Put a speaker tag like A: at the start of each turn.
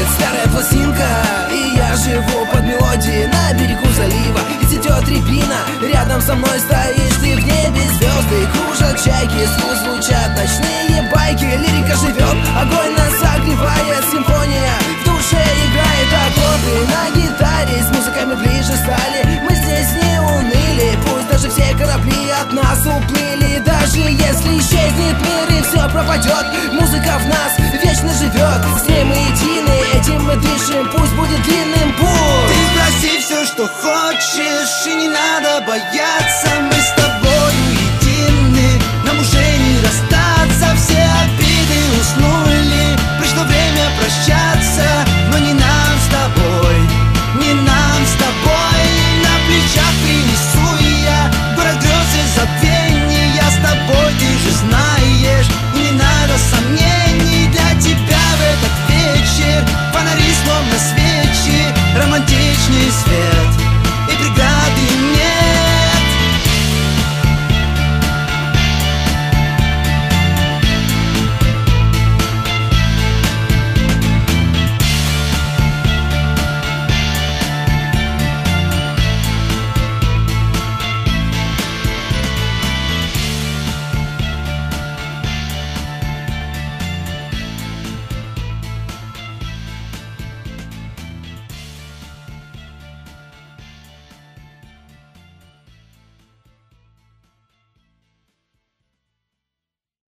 A: старая пластинка, и я живу под мелодией на берегу залива. И цветет рябина, рядом со мной стоишь ты. В небе звезды кружат чайки, звучат ночные байки. Лирика живет, огонь нас согревает, симфония в душе играет аккорды на гитаре. С музыкой мы ближе стали, мы здесь не уныли. Пусть даже все корабли от нас уплыли, даже если исчезнет мир и все пропадет, музыка в нас вечно живет. С ней мы